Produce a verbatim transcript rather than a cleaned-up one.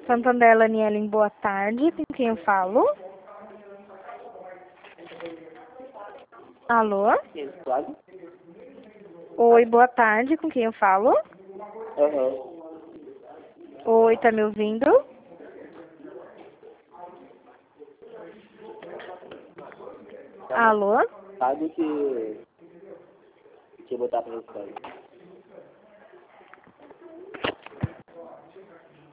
Santander Lanielen, boa tarde. Com quem eu falo? Alô? Claro? Oi, boa tarde. Com quem eu falo? Aham. Oi, tá me ouvindo? Alô? Sabe que... que eu botar pra você.